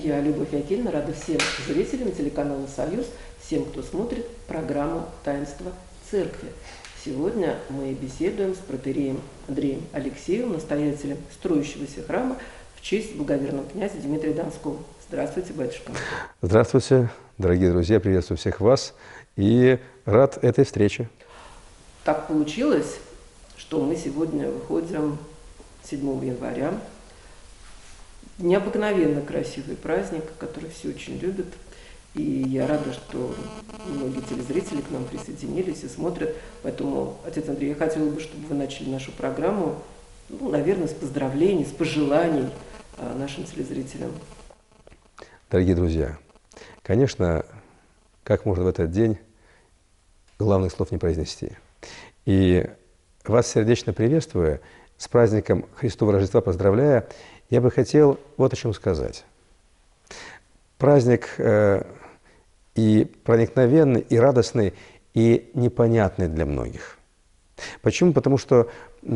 Я, Любовь Акельна, рада всем зрителям телеканала «Союз», всем, кто смотрит программу «Таинство Церкви». Сегодня мы беседуем с протоиереем Андреем Алексеевым, настоятелем строящегося храма в честь благоверного князя Дмитрия Донского. Здравствуйте, батюшка. Здравствуйте, дорогие друзья, приветствую всех вас и рад этой встрече. Так получилось, что мы сегодня выходим 7 января. Необыкновенно красивый праздник, который все очень любят. И я рада, что многие телезрители к нам присоединились и смотрят. Поэтому, отец Андрей, я хотела бы, чтобы вы начали нашу программу, наверное, с поздравлений, с пожеланий нашим телезрителям. Дорогие друзья, конечно, как можно в этот день главных слов не произнести. И вас сердечно приветствуя, с праздником Христова Рождества поздравляя, я бы хотел вот о чем сказать. Праздник и проникновенный, и радостный, и непонятный для многих. Почему? Потому что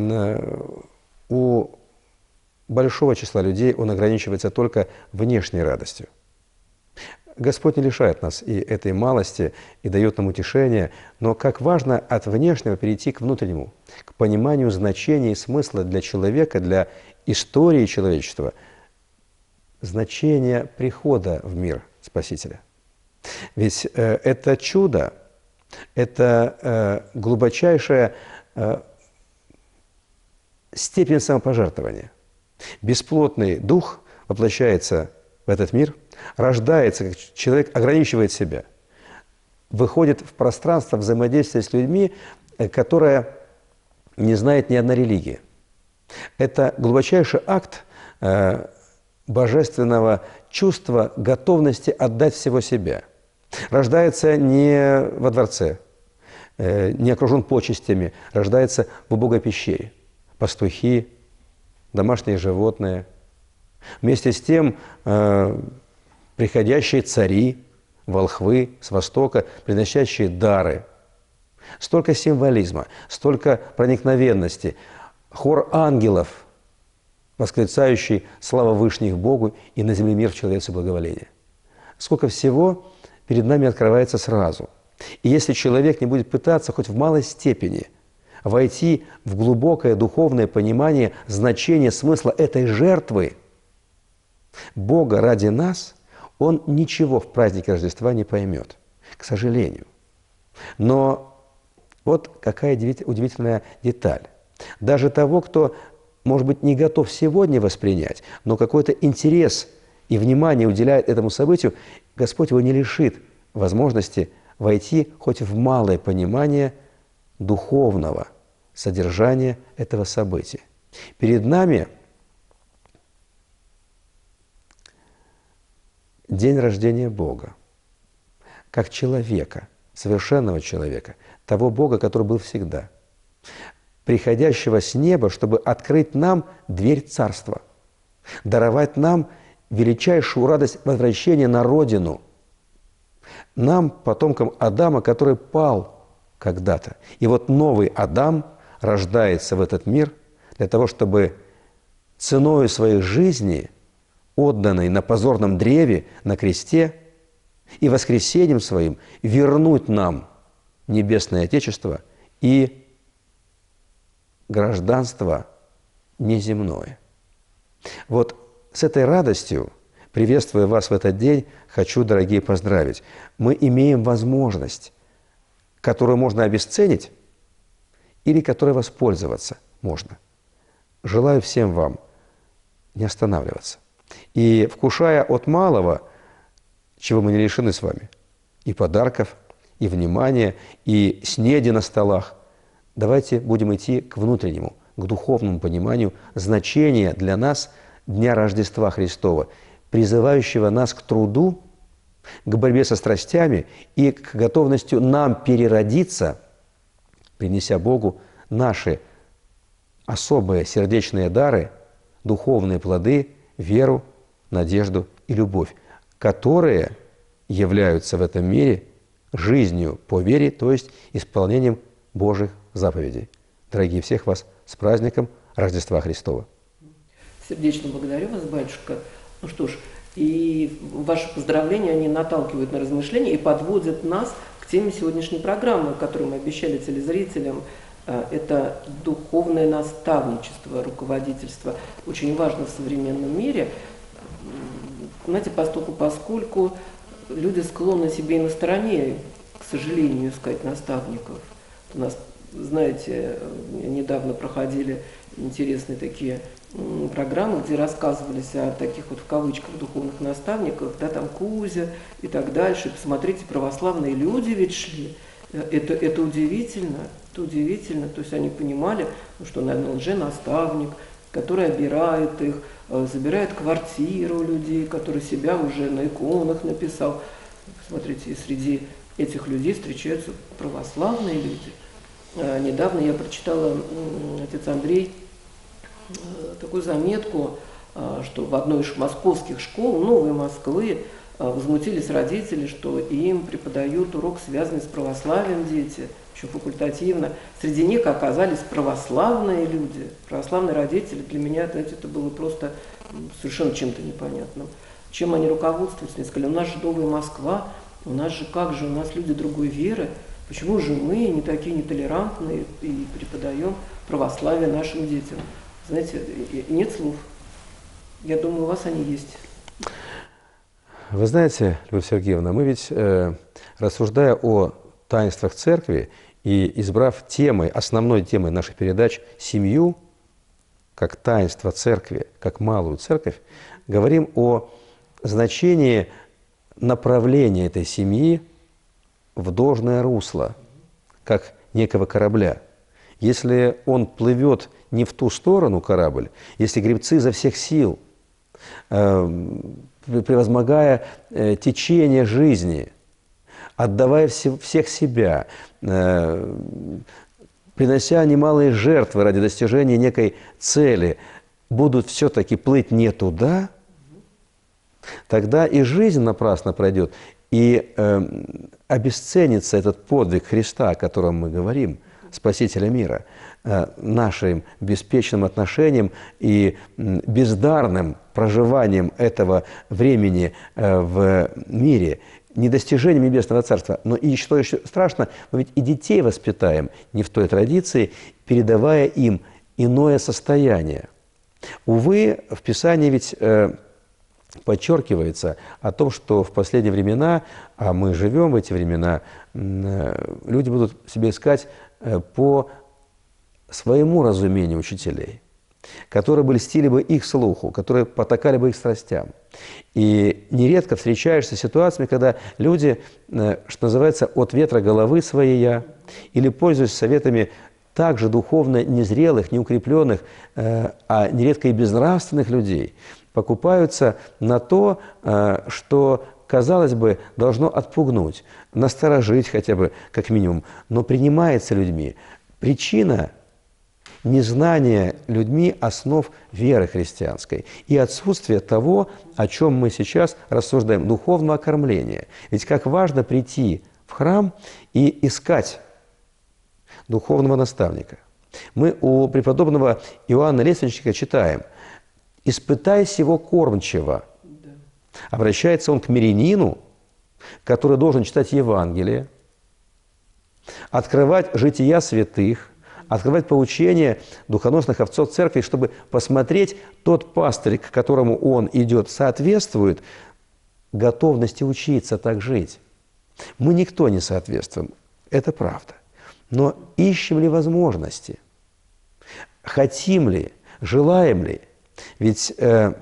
у большого числа людей он ограничивается только внешней радостью. Господь не лишает нас и этой малости, и дает нам утешение, но как важно от внешнего перейти к внутреннему, к пониманию значения и смысла для человека, для истории человечества, значение прихода в мир Спасителя. Ведь это чудо, это глубочайшая степень самопожертвования. Бесплотный дух воплощается в этот мир, рождается, как человек ограничивает себя, выходит в пространство взаимодействия с людьми, которое не знает ни одна религия. Это глубочайший акт божественного чувства готовности отдать всего себя. Рождается не во дворце, не окружен почестями, рождается в убогой пещере. Пастухи, домашние животные. Вместе с тем приходящие цари, волхвы с востока, приносящие дары. Столько символизма, столько проникновенности. Хор ангелов, восклицающий «Слава Вышних Богу и на земле мир в человечестве благоволение». Сколько всего перед нами открывается сразу. И если человек не будет пытаться хоть в малой степени войти в глубокое духовное понимание значения, смысла этой жертвы Бога ради нас, он ничего в празднике Рождества не поймет, к сожалению. Но вот какая удивительная деталь. Даже того, кто, может быть, не готов сегодня воспринять, но какой-то интерес и внимание уделяет этому событию, Господь его не лишит возможности войти хоть в малое понимание духовного содержания этого события. Перед нами день рождения Бога, как человека, совершенного человека, того Бога, который был всегда, приходящего с неба, чтобы открыть нам дверь Царства, даровать нам величайшую радость возвращения на родину, нам, потомкам Адама, который пал когда-то. И вот новый Адам рождается в этот мир для того, чтобы ценою своей жизни, отданной на позорном древе, на кресте, и воскресением своим вернуть нам Небесное Отечество и гражданство неземное. Вот с этой радостью, приветствуя вас в этот день, хочу, дорогие, поздравить. Мы имеем возможность, которую можно обесценить или которой воспользоваться можно. Желаю всем вам не останавливаться. И вкушая от малого, чего мы не лишены с вами, и подарков, и внимания, и снеди на столах, давайте будем идти к внутреннему, к духовному пониманию значения для нас Дня Рождества Христова, призывающего нас к труду, к борьбе со страстями и к готовности нам переродиться, принеся Богу наши особые сердечные дары, духовные плоды, веру, надежду и любовь, которые являются в этом мире жизнью по вере, то есть исполнением Божьих заповедей. Дорогие, всех вас с праздником Рождества Христова! Сердечно благодарю вас, батюшка. Ну что ж, И ваши поздравления, они наталкивают на размышления и подводят нас к теме сегодняшней программы, которую мы обещали телезрителям. Это духовное наставничество, руководительство. Очень важно в современном мире. Знаете, поскольку люди склонны себе и на стороне, к сожалению, искать наставников. У нас, знаете, недавно проходили интересные такие программы, где рассказывались о таких вот в кавычках духовных наставниках, да, там Кузя и так дальше. Посмотрите, православные люди ведь шли. Это удивительно, это удивительно. То есть они понимали, что, наверное, лженаставник, который обирает их, забирает квартиру людей, который себя уже на иконах написал. Смотрите, и среди этих людей встречаются православные люди. Недавно я прочитала, отец Андрей, такую заметку, что в одной из московских школ, Новой Москвы, возмутились родители, что им преподают урок, связанный с православием дети, еще факультативно. Среди них оказались православные люди, православные родители. Для меня, знаете, это было просто совершенно чем-то непонятным. Чем они руководствуются? Они сказали, у нас же Новая Москва, у нас же как же, у нас люди другой веры. Почему же мы не такие нетолерантные и преподаем православие нашим детям? Знаете, нет слов. Я думаю, у вас они есть. Вы знаете, Любовь Сергеевна, мы ведь, рассуждая о таинствах церкви и избрав основной темой наших передач семью, как таинство церкви, как малую церковь, говорим о значении направления этой семьи в должное русло, как некого корабля. Если он плывет не в ту сторону, корабль, если гребцы изо всех сил, превозмогая течение жизни, отдавая всех себя, принося немалые жертвы ради достижения некой цели, будут все-таки плыть не туда, тогда и жизнь напрасно пройдет, и обесценится этот подвиг Христа, о котором мы говорим, Спасителя мира, нашим беспечным отношением и бездарным проживанием этого времени в мире, недостижением Небесного Царства. Но и что еще страшно, мы ведь и детей воспитаем не в той традиции, передавая им иное состояние. Увы, в Писании ведь подчеркивается о том, что в последние времена, а мы живем в эти времена, люди будут себе искать по своему разумению учителей, которые бы льстили бы их слуху, которые потакали бы их страстям. И нередко встречаешься с ситуациями, когда люди, что называется, от ветра головы своей я, или пользуясь советами также духовно незрелых, неукрепленных, а нередко и безнравственных людей, покупаются на то, что, казалось бы, должно отпугнуть, насторожить хотя бы, как минимум, но принимается людьми. Причина – незнание людьми основ веры христианской и отсутствие того, о чем мы сейчас рассуждаем, духовного окормления. Ведь как важно прийти в храм и искать духовного наставника. Мы у преподобного Иоанна Лествичника читаем: «Испытай сего кормчего». Обращается он к мирянину, который должен читать Евангелие, открывать жития святых, открывать поучения духоносных отцов церкви, чтобы посмотреть, тот пастырь, к которому он идет, соответствует готовности учиться так жить. Мы никто не соответствуем, это правда. Но ищем ли возможности? Хотим ли? Желаем ли? Ведь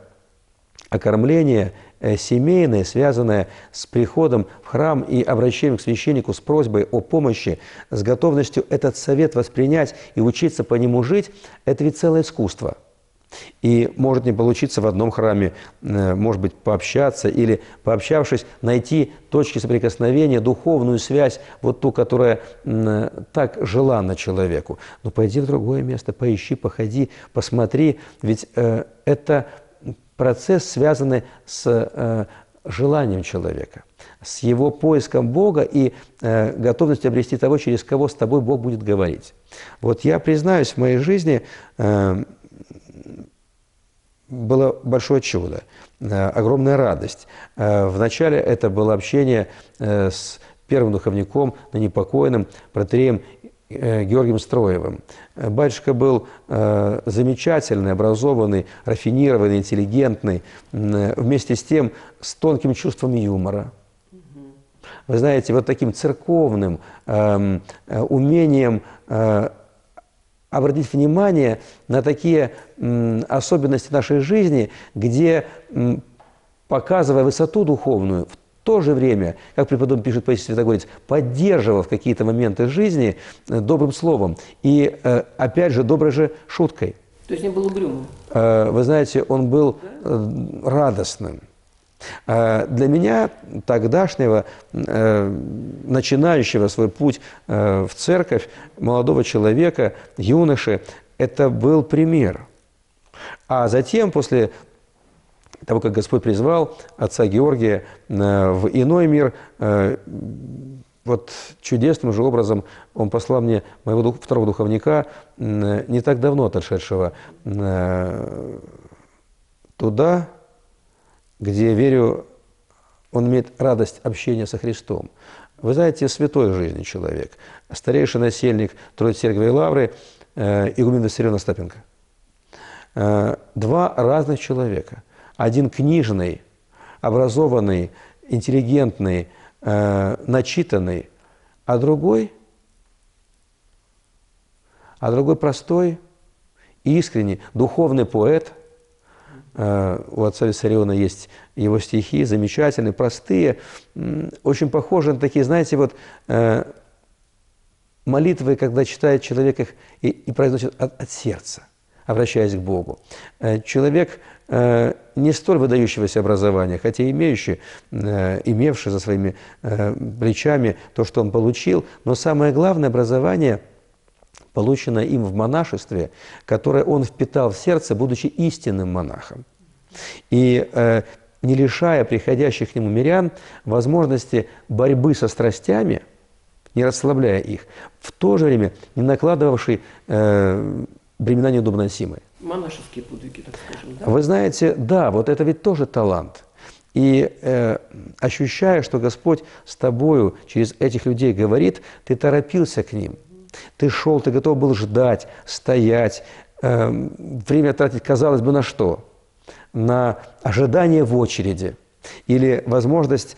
окормление семейное, связанное с приходом в храм и обращением к священнику с просьбой о помощи, с готовностью этот совет воспринять и учиться по нему жить, это ведь целое искусство. И может не получиться в одном храме, может быть, пообщаться или, пообщавшись, найти точки соприкосновения, духовную связь, вот ту, которая так желанна человеку. Но пойди в другое место, поищи, походи, посмотри, ведь это процесс, связанный с желанием человека, с его поиском Бога и готовностью обрести того, через кого с тобой Бог будет говорить. Вот я признаюсь, в моей жизни было большое чудо. огромная радость. Вначале это было общение с первым духовником, ныне покойным протоиереем Георгием Строевым. Батюшка был замечательный, образованный, рафинированный, интеллигентный, вместе с тем с тонким чувством юмора. Вы знаете, вот таким церковным умением обратить внимание на такие особенности нашей жизни, где, показывая высоту духовную, в то же время, как преподобный пишет Паисий Святогорец, поддерживал в какие-то моменты жизни добрым словом и, опять же, доброй же шуткой. То есть не был угрюмым? Вы знаете, он был радостным. Для меня, тогдашнего, начинающего свой путь в церковь, молодого человека, юноши, это был пример. А затем, после того, как Господь призвал отца Георгия в иной мир, вот чудесным же образом Он послал мне моего второго духовника, не так давно отошедшего туда, где, верю, он имеет радость общения со Христом. Вы знаете, святой в жизни человек, старейший насельник Троицы Церкви и Лавры, игумен Виссарион Остапенко. Два разных человека. Один книжный, образованный, интеллигентный, начитанный, а другой простой, искренний, духовный поэт. У отца Виссариона есть его стихи, замечательные, простые, очень похожи на такие, знаете, вот молитвы, когда читает человек их и произносит от сердца, обращаясь к Богу. Человек не столь выдающегося образования, хотя имевший за своими плечами то, что он получил, но самое главное образование полученное им в монашестве, которое он впитал в сердце, будучи истинным монахом. И не лишая приходящих к нему мирян возможности борьбы со страстями, не расслабляя их, в то же время не накладывавший бремена неудобносимые. Монашеские подвиги, так скажем, да? Вы знаете, да, вот это ведь тоже талант. И ощущая, что Господь с тобою через этих людей говорит, ты торопился к ним. Ты шел, ты готов был ждать, стоять, время тратить, казалось бы, на что? На ожидание в очереди или возможность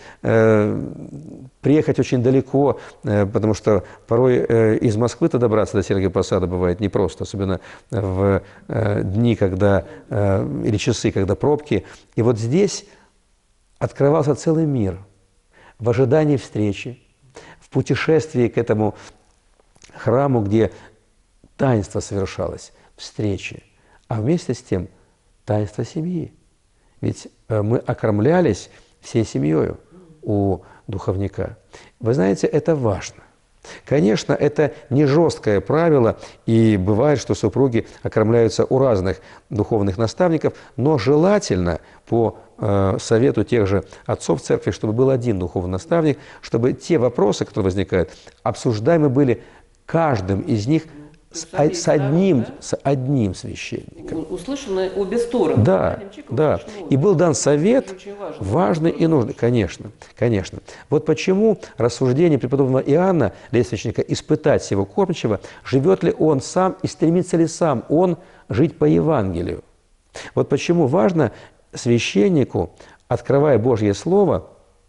приехать очень далеко, потому что порой из Москвы-то добраться до Сергиева Посада бывает непросто, особенно в дни, когда, или часы, когда пробки. И вот здесь открывался целый мир в ожидании встречи, в путешествии к этому храму, где таинство совершалось, встречи, а вместе с тем таинство семьи. Ведь мы окормлялись всей семьей у духовника. Вы знаете, это важно. Конечно, это не жесткое правило, и бывает, что супруги окормляются у разных духовных наставников, но желательно по совету тех же отцов церкви, чтобы был один духовный наставник, чтобы те вопросы, которые возникают, обсуждаемы были каждым из них с одним священником. Услышаны обе стороны. Да. И был дан совет важный и нужный. Конечно. Вот почему рассуждение преподобного Иоанна, лествичника, испытать сего кормчего, живет ли он сам и стремится ли сам он жить по Евангелию. Вот почему важно священнику, открывая Божье Слово,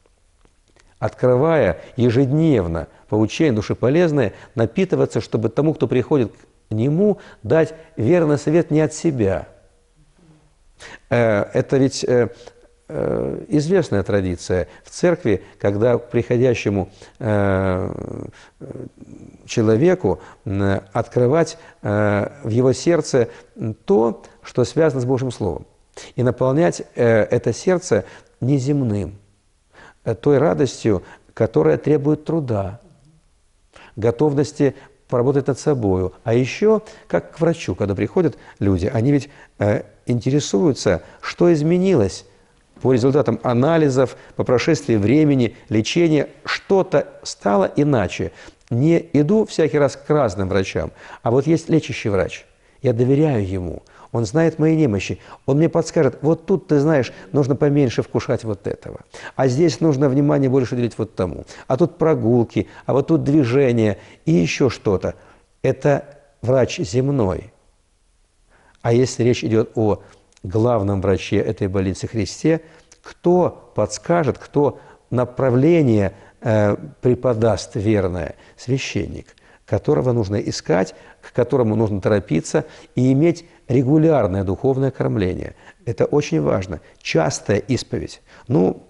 открывая ежедневно поучение душеполезное, напитываться, чтобы тому, кто приходит к нему, дать верный совет не от себя. Это ведь известная традиция в церкви, когда к приходящему человеку открывать в его сердце то, что связано с Божьим Словом, и наполнять это сердце неземным, той радостью, которая требует труда, готовности поработать над собой. А еще, как к врачу, когда приходят люди, они ведь интересуются, что изменилось по результатам анализов, по прошествии времени, лечения, что-то стало иначе. Не иду всякий раз к разным врачам, а вот есть лечащий врач. Я доверяю ему. Он знает мои немощи. Он мне подскажет, вот тут, ты знаешь, нужно поменьше вкушать вот этого. А здесь нужно внимание больше уделить вот тому. А тут прогулки, а вот тут движение и еще что-то. Это врач земной. А если речь идет о главном враче этой больницы Христе, кто подскажет, кто направление преподаст верное? Священник, которого нужно искать, к которому нужно торопиться и иметь регулярное духовное кормление. Это очень важно. Частая исповедь. Ну,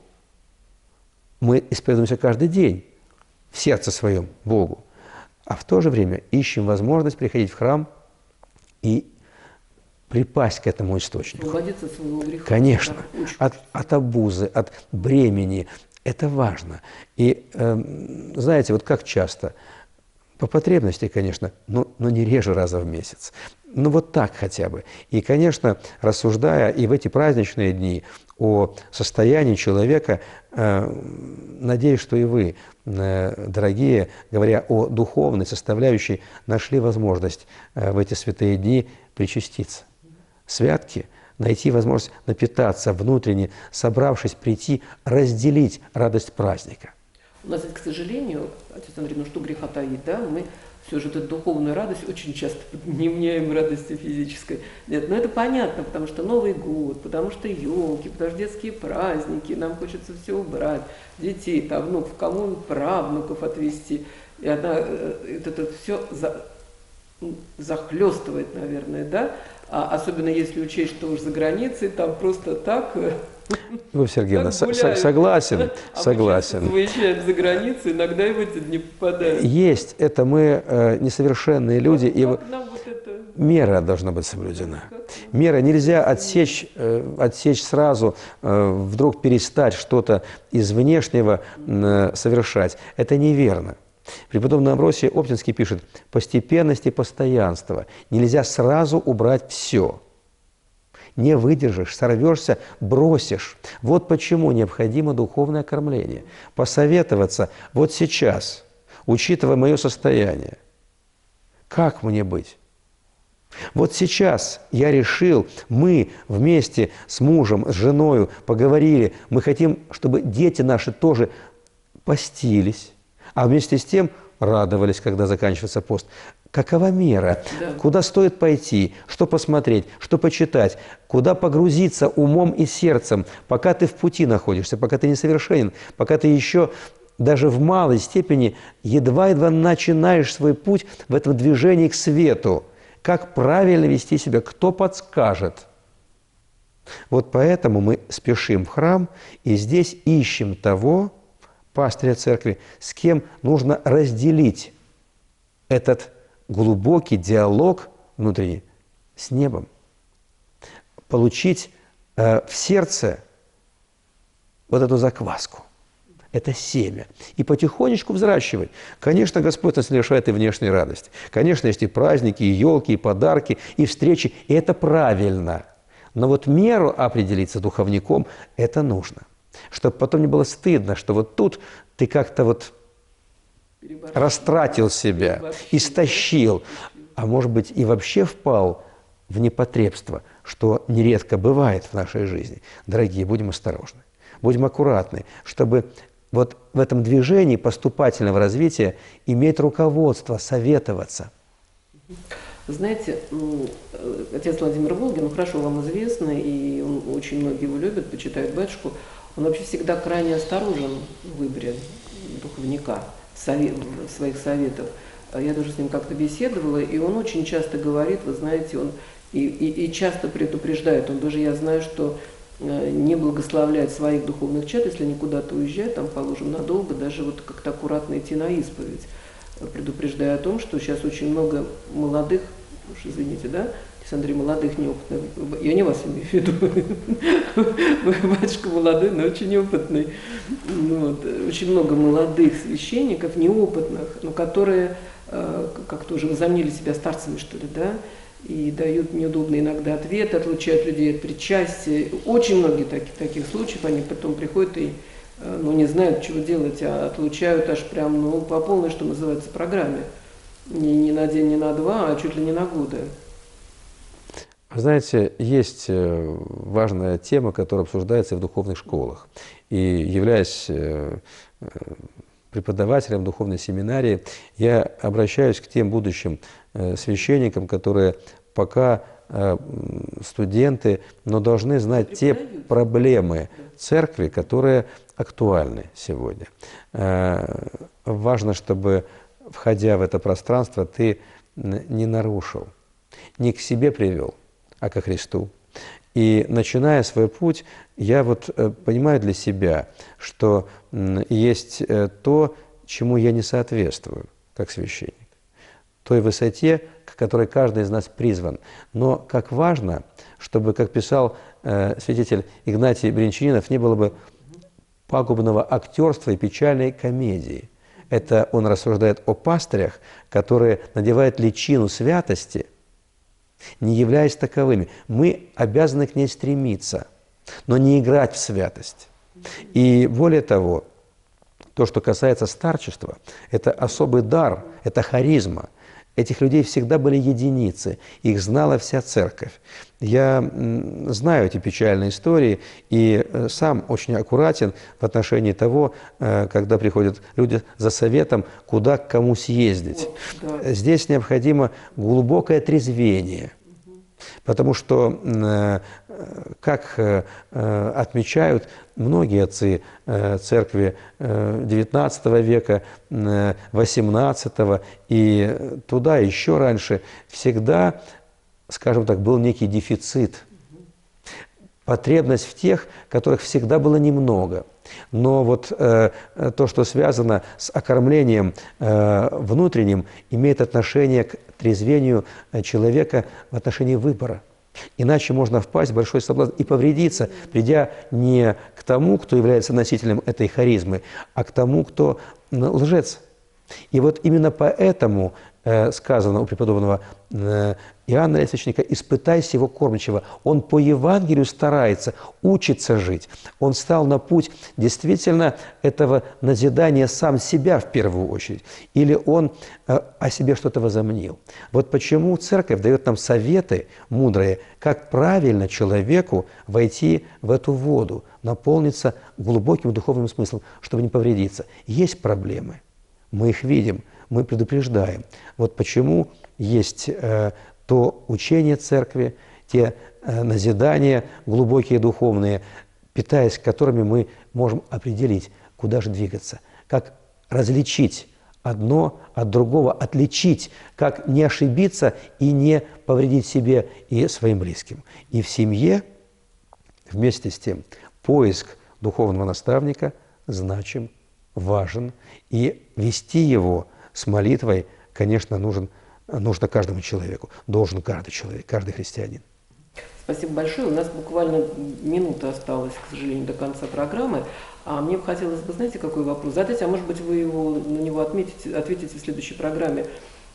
мы исповедуемся каждый день в сердце своем Богу, а в то же время ищем возможность приходить в храм и припасть к этому источнику. Освободиться от своего греха. Конечно. От обузы, от бремени. Это важно. И знаете, вот как часто, по потребности, конечно, но не реже раза в месяц. Ну вот так хотя бы. И, конечно, рассуждая и в эти праздничные дни о состоянии человека, надеюсь, что и вы, дорогие, говоря о духовной составляющей, нашли возможность в эти святые дни причаститься. Святки, найти возможность напитаться внутренне, собравшись, прийти, разделить радость праздника. У нас, к сожалению, отец Андрей, ну что греха таить, да, мы все же эту духовную радость очень часто подменяем радостью физической. Нет, но это понятно, потому что Новый год, потому что елки, потому что детские праздники, нам хочется все убрать, детей, там, внуков, кому правнуков отвезти. И она это все захлестывает, наверное, да, а особенно если учесть, что уж за границей, там просто так... Вы, Сергеевна, согласен, согласен. Мы выезжаем за границу, иногда и в эти дни попадаем. Есть, это мы несовершенные люди, и мера должна быть соблюдена. Мера нельзя отсечь сразу, вдруг перестать что-то из внешнего совершать. Это неверно. Преподобный Амвросий Оптинский пишет: постепенность и постоянство. Нельзя сразу убрать все. Не выдержишь, сорвешься, бросишь. Вот почему необходимо духовное кормление. Посоветоваться вот сейчас, учитывая мое состояние. Как мне быть? Вот сейчас я решил, мы вместе с мужем, с женой поговорили, мы хотим, чтобы дети наши тоже постились, а вместе с тем радовались, когда заканчивается пост. Какова мера? Да. Куда стоит пойти? Что посмотреть? Что почитать? Куда погрузиться умом и сердцем, пока ты в пути находишься, пока ты несовершенен, пока ты еще даже в малой степени едва-едва начинаешь свой путь в этом движении к свету. Как правильно вести себя? Кто подскажет? Вот поэтому мы спешим в храм и здесь ищем того пастыря церкви, с кем нужно разделить этот глубокий диалог внутренний с небом, получить в сердце вот эту закваску, это семя, и потихонечку взращивать. Конечно, Господь нас лишает и внешней радости. Конечно, есть и праздники, и елки, и подарки, и встречи, и это правильно. Но вот меру определиться духовником – это нужно. Чтобы потом не было стыдно, что вот тут ты как-то вот растратил себя, истощил, а может быть и вообще впал в непотребство, что нередко бывает в нашей жизни. Дорогие, будем осторожны, будем аккуратны, чтобы вот в этом движении поступательного развития иметь руководство, советоваться. Знаете, отец Владимир Волгин, хорошо вам известный, и очень многие его любят, почитают батюшку, он вообще всегда крайне осторожен в выборе духовника, своих советов. Я даже с ним как-то беседовала, и он очень часто говорит, вы знаете, он и часто предупреждает, он даже, я знаю, что не благословляет своих духовных чад, если они куда-то уезжают, там, положим, надолго, даже вот как-то аккуратно идти на исповедь, предупреждая о том, что сейчас очень много молодых, уж извините, да, Андрей, молодых, неопытных, я не вас имею в виду, батюшка молодой, но очень опытный, вот. Очень много молодых священников, неопытных, но которые как-то уже возомнили себя старцами, что ли, да, и дают неудобные иногда ответы, отлучают людей от причастия. Очень многие таких случаев, они потом приходят и не знают, чего делать, а отлучают аж прям, по полной, что называется, программе. Не на день, не на два, а чуть ли не на годы. Знаете, есть важная тема, которая обсуждается и в духовных школах. И являясь преподавателем духовной семинарии, я обращаюсь к тем будущим священникам, которые пока студенты, но должны знать те проблемы церкви, которые актуальны сегодня. Важно, чтобы, входя в это пространство, ты не нарушил, не к себе привел, а ко Христу. И начиная свой путь, я вот понимаю для себя, что есть то, чему я не соответствую, как священник, той высоте, к которой каждый из нас призван. Но как важно, чтобы, как писал святитель Игнатий Бринчанинов, не было бы пагубного актерства и печальной комедии. Это он рассуждает о пастырях, которые надевают личину святости, не являясь таковыми. Мы обязаны к ней стремиться, но не играть в святость. И более того, то, что касается старчества, это особый дар, это харизма. Этих людей всегда были единицы, их знала вся церковь. Я знаю эти печальные истории и сам очень аккуратен в отношении того, когда приходят люди за советом, куда к кому съездить. Вот, да. Здесь необходимо глубокое трезвение. Потому что, как отмечают многие отцы церкви XIX века, XVIII и туда еще раньше, всегда, скажем так, был некий дефицит, потребность в тех, которых всегда было немного. Но вот то, что связано с окормлением внутренним, имеет отношение к трезвению человека в отношении выбора. Иначе можно впасть в большой соблазн и повредиться, придя не к тому, кто является носителем этой харизмы, а к тому, кто лжец. И вот именно поэтому сказано у преподобного Иоанна Лествичника: «Испытай сего кормчего». Он по Евангелию старается, учится жить. Он стал на путь действительно этого назидания сам себя в первую очередь. Или он о себе что-то возомнил. Вот почему Церковь дает нам советы мудрые, как правильно человеку войти в эту воду, наполниться глубоким духовным смыслом, чтобы не повредиться. Есть проблемы, мы их видим, мы предупреждаем. Вот почему есть то учение Церкви, те назидания глубокие духовные, питаясь которыми мы можем определить, куда же двигаться, как различить одно от другого, отличить, как не ошибиться и не повредить себе и своим близким. И в семье вместе с тем поиск духовного наставника значим, важен, и вести его с молитвой, конечно, нужно каждому человеку, должен каждый человек, каждый христианин. Спасибо большое. У нас буквально минута осталась, к сожалению, до конца программы. А мне бы хотелось бы, знаете, какой вопрос задать, а может быть, вы на него ответите в следующей программе.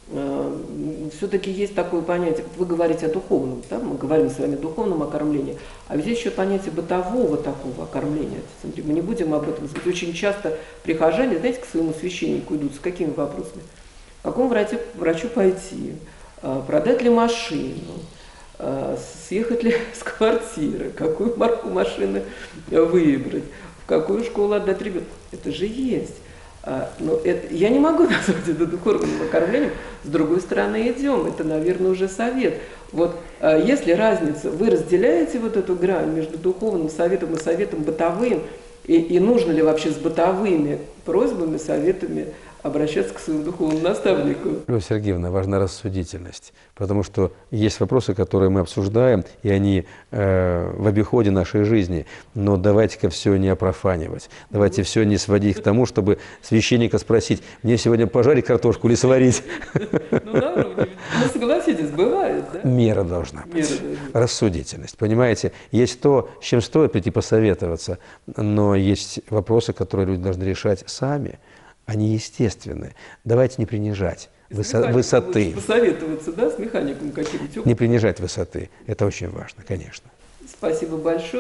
Все-таки есть такое понятие, вы говорите о духовном, да? Мы говорим с вами о духовном окормлении, а ведь есть еще понятие бытового такого окормления. Мы не будем об этом сказать. Очень часто прихожане, знаете, к своему священнику идут с какими вопросами? К какому врачу пойти? Продать ли машину? Съехать ли с квартиры? Какую марку машины выбрать? В какую школу отдать ребенка? Это же есть. Но я не могу назвать это духовным окормлением. С другой стороны, идем. Это, наверное, уже совет. Вот если разница, вы разделяете вот эту грань между духовным советом и советом бытовым, и нужно ли вообще с бытовыми просьбами, советами обращаться к своему духовному наставнику? Любовь Сергеевна, важна рассудительность, потому что есть вопросы, которые мы обсуждаем, и они в обиходе нашей жизни, но давайте-ка все не опрофанивать, давайте все не сводить к тому, чтобы священника спросить: мне сегодня пожарить картошку или сварить? Ну да, согласитесь, бывает, да? Мера должна быть, рассудительность, понимаете? Есть то, с чем стоит прийти посоветоваться, но есть вопросы, которые люди должны решать сами. Они естественны. Давайте не принижать высоты. Посоветоваться, да, с механиком каким-нибудь. Не принижать высоты. Это очень важно, конечно. Спасибо большое.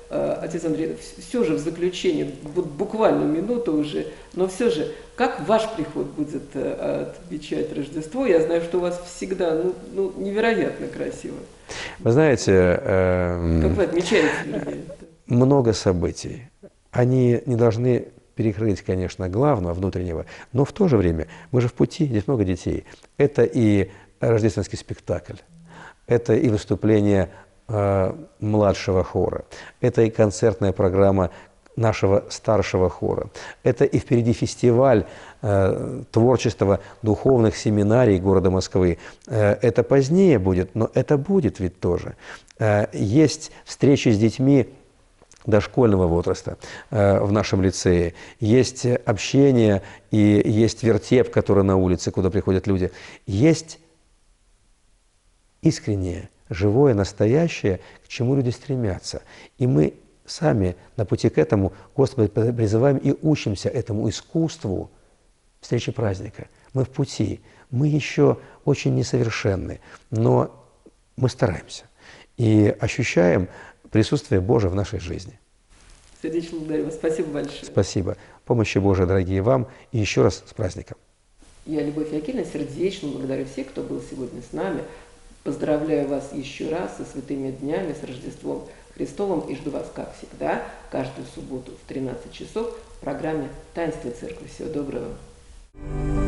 отец Андрей, все же в заключение, буквально минута уже, но все же, как ваш приход будет отмечать Рождество? Я знаю, что у вас всегда невероятно красиво. Вы знаете, как вы отмечаете, вернее? Много событий. Они не должны перекрыть, конечно, главного, внутреннего, но в то же время мы же в пути, здесь много детей. Это и рождественский спектакль, это и выступление младшего хора, это и концертная программа нашего старшего хора, это и впереди фестиваль творчества духовных семинарий города Москвы. Это позднее будет, но это будет ведь тоже. Есть встречи с детьми дошкольного возраста в нашем лицее, есть общение и есть вертеп, который на улице, куда приходят люди, есть искреннее, живое, настоящее, к чему люди стремятся. И мы сами на пути к этому, Господи, призываем и учимся этому искусству встречи праздника. Мы в пути, мы еще очень несовершенны, но мы стараемся и ощущаем присутствие Божие в нашей жизни. Сердечно благодарю вас. Спасибо большое. Спасибо. Помощи Божией, дорогие, вам. И еще раз с праздником. Я, Любовь Якина, сердечно благодарю всех, кто был сегодня с нами. Поздравляю вас еще раз со святыми днями, с Рождеством Христовым. И жду вас, как всегда, каждую субботу в 13 часов в программе «Таинство Церкви». Всего доброго.